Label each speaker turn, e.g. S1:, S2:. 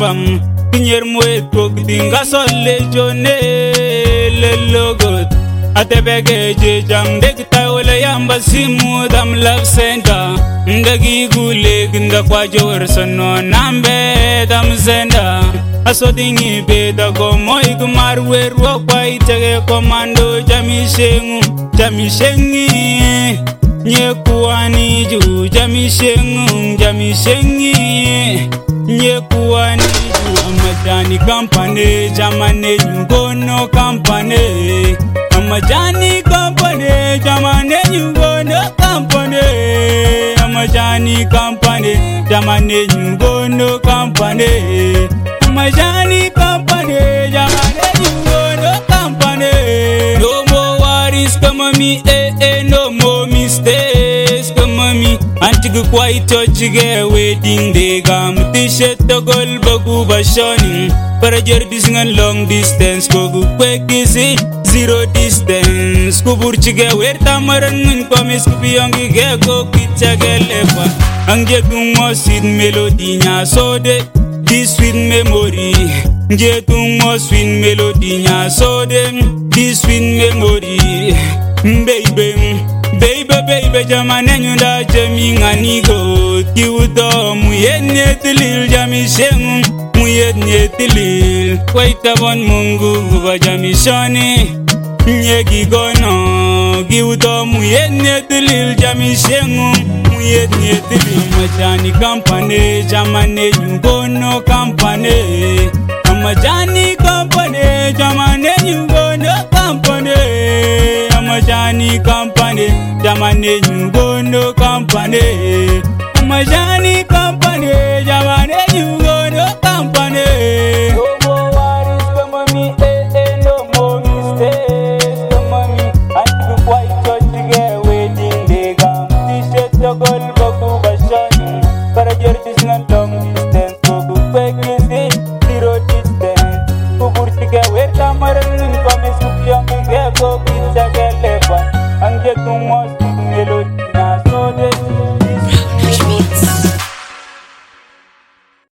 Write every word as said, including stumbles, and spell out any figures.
S1: fam kinyer moe tok dinga solle jone le logot atebege je jam deg tawle yamba simu dam love center ndagi gule ginda kwa jor sono nambe dam zenda asodingi beda go moy gmar werwo kwa itege komando jamishengu jamishengi nyekuani ju jamishengu jamishengi nyekuani ju amajani company jamane nyugono company amajani company jamane nyugono company amajani company jamane nyugono company amajani company jamane nyugono company no more worries come me eh eh no more mistakes come me antigu kwaito chige wedding day gam t-shirt to gol bagu bashoni parajer disingan long distance kogu kwekisi zero distance kubur chige wer tamaran komis kubiyongi ge ko kichagelepa anje gumo sid melody nya sode this sweet memory nje gumo sweet melody nya sode this sweet memory baby baby baby jamane nyunda jemi nganigo tiudo muyenne tilil jami shengu muyenne tilil kwaita bon mungu ba jami shani nyegi gono giudo muyenne tilil jami shengu muyenne tilil majani company jamane nyugono company amajani company jamane nyugono company amajani company jamane nyugono company amajani company jamane nyugono company no more worries come me eh eh no more mistakes come me antigu kwaito chige wedding day gam t-shirt to gol bagu bashani parajer disnan long distance kogu kwekisi zero distance kubur chige wer tamaran komis kupyong ge ko kichagelepa anje tumos